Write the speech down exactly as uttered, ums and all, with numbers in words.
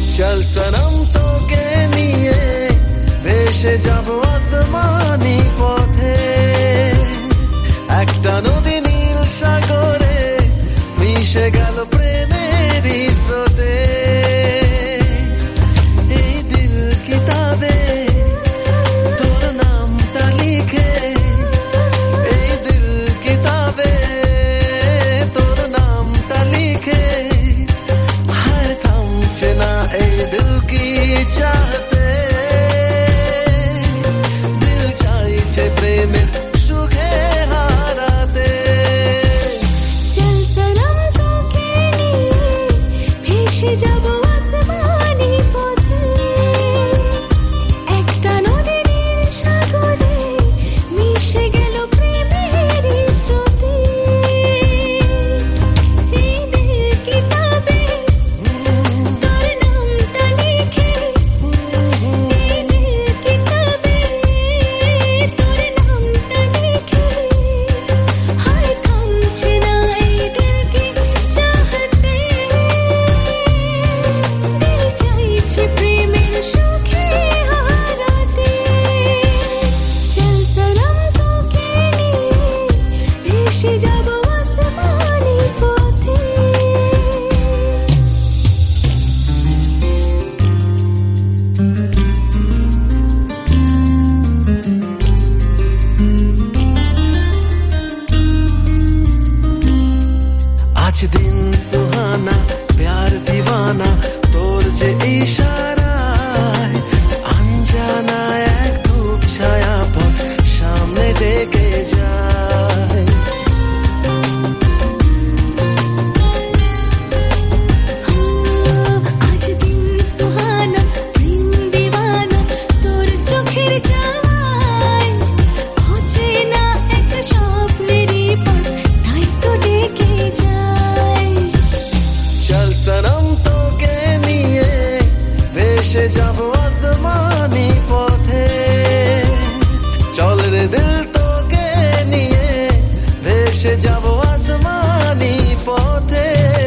চল সনম তোকে নিয়ে ভেসে যাব আসমানি পথে, একটা নদী নীল সাগরে মিশে গেল প্রেমেরই স্রোতে। এই দিল কিতাবে তোর নামটা লিখে, এই দিল কিতাবে তোর নামটা লিখে, হায় থামছে না এই দিল কি চাহতে, দিল চাইছে প্রেমের সুখে হারাতে। চল সনম তোকে নিয়ে ভেসে যাব আসমানি পথে, একটা নদী নীল সাগরে মিশে গেল প্রেমেরই স্রোতে। এই দিল কিতাবে তোর নামটা লিখে, এই দিল কিতাবে তোর নামটা লিখে, হায় থামছে না এই দিল কি চাহতে, দিল চাইছে প্রেমের সুখে হারাতে। চল সনম তোকে নিয়ে ভেসে যাব আসমানি পথে। आज दिन सुहाना प्यार दीवाना তোর যে ইশারায়, আনজানা এক ধূপ ছায়া পথ সামনে ডেকে যায়। আজ দিন সুহানা প্রেম দিওয়ানা তোর চোখের চাওয়ায়, অচেনা এক স্বপ্নেরই পথ তাই তো ডেকে যায়। চল সনম তোকে নিয়ে ভেসে যাব আসমানি পথে, চল রে দিল তোকে নিয়ে ভেসে যাব আসমানি পথে।